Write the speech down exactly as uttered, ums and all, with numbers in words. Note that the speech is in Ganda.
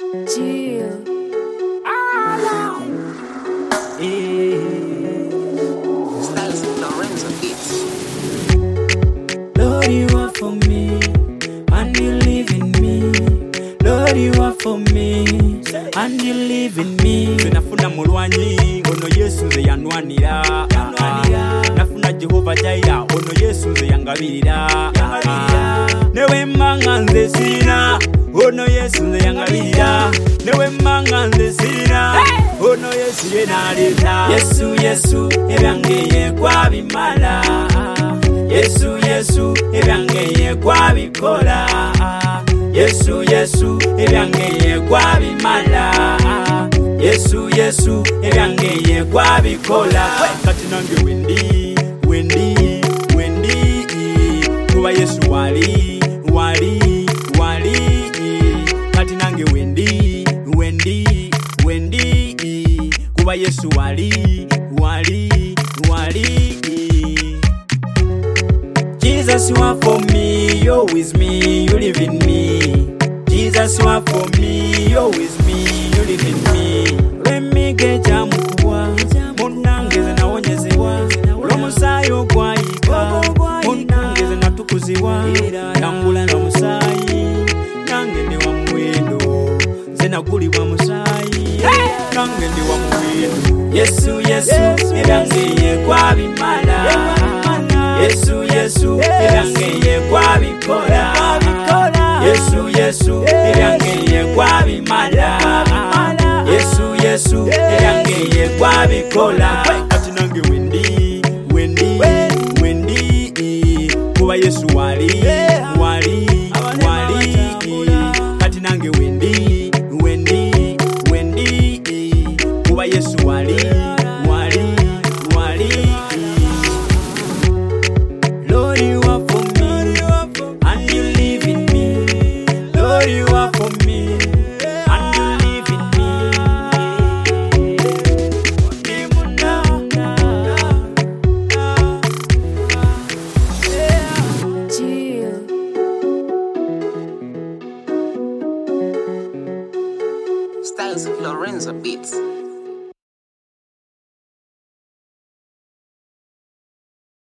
Chill. Styles of Lorenzo Beats. Lord, you are for me, and you live in me. Lord, you are for me, and you live in me. Nafuna mulwanyi, ono Yesu nze yanwanira. Nafuna Jehova Jaira, ono Yesu nze yangabirira. Newe mmanga nze sina, ono Yesu nze yangabirira. Newe mmanga nze sina, ono Yesu ye naleta. Yesu, Yesu, ebyange ye kwabimala. Yesu, Yesu, ebyange ye kwabikola. Yesu, Yesu, ebyange ye kwabimala. Yesu, Yesu, ebyange ye kwabikola. Kati nange wendi, wendi, wendi. Kuba Yesu wali, wali, wali. Kati nange wendi, wendi, wendi. Kuba Yesu wali, wali, wali. Jesus, you are for me, you're with me, you live in me. Jesus, you are for me, you're with me, you live in me. Let me get jamu kubwa, munangeze naonyezebwa. Lomusayo gwayika, munangeze natukuziwa. Tambula na musayi, nange ndi wa muwendo. Zena guli wa musayi, nange ndi wa muwendo. Yesu, Yesu, ebyange ye kwabimala. Yesu, Yesu, ebyange ye kwabikola. Yesu, Yesu, ebyange ye kwabimala. Yesu, Yesu, ebyange ye kwabikola. Kati nange wendi, wendi, wendi. Kuba Yesu wali, wali, wali. Kati nange wendi, wendi, wendi. Kuba Yesu wali, wali, wali. Lord, you are for me, and you live in me. Lord, you are for me, and you live in me. Chill. Styles of Lorenzo Beats.